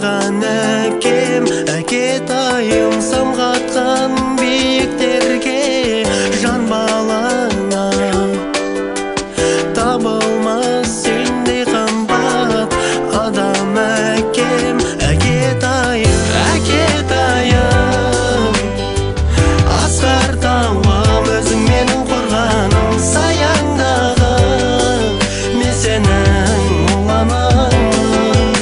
маған әкем, әкетайым самғатқан биіктерге, жан балаңа табылмас сендей қымбат адам. Әкем, әкетайым, әкетайым, асқар тауым, өзің менің қорғаным, саяңдағым, мен сенің мұңланамын.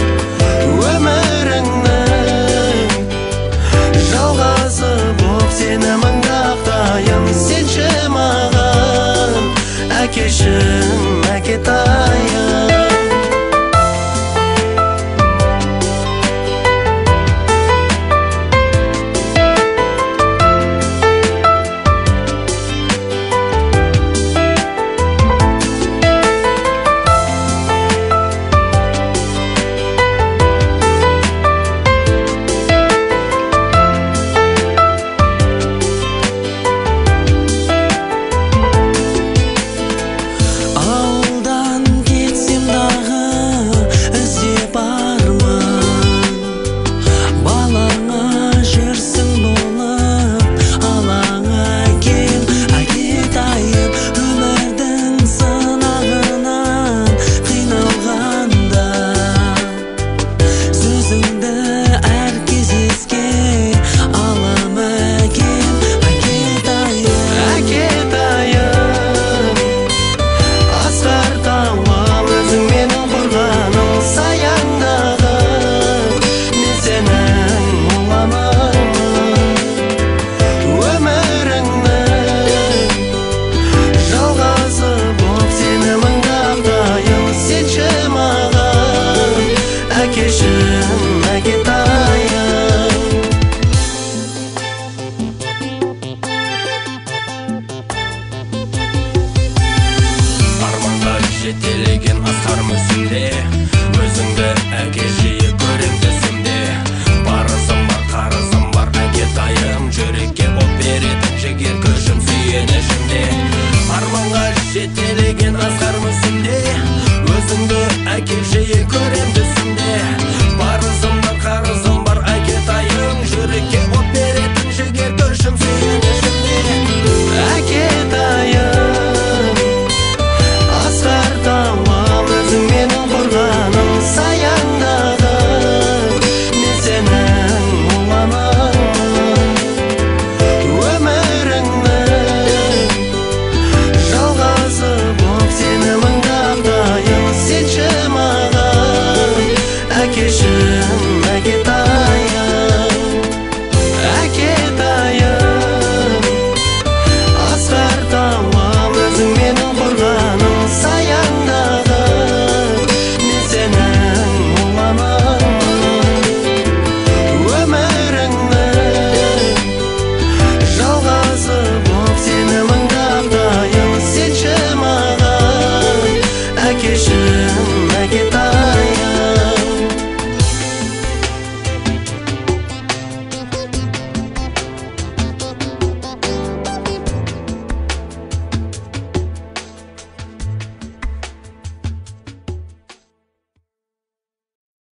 Өміріңнің жалғасы боп сені мыңдақтайым, сенші маған әкешім, әкетайым. Жетелеген асқар мүсінде, өзіңді әке жиі көрем түсімде. Парызым бар, қарызым бар, әкетайым, жүрекке от беретін жігер күшім сүйенішімде. Арманға жетелеген асқар мүсінде, өзіңді әке жиі көрем түсімде. Парызым бар, қарызым бар, әкетайым, жүрекке от беретін жігер күшім сүйенішімде. Әкетайым, менің қорғаным, саяңдағым, мен сенің мұңланамын. Өміріңнің жалғасы боп сені мыңдақтайым, сенші маған әкешім, әкетайым.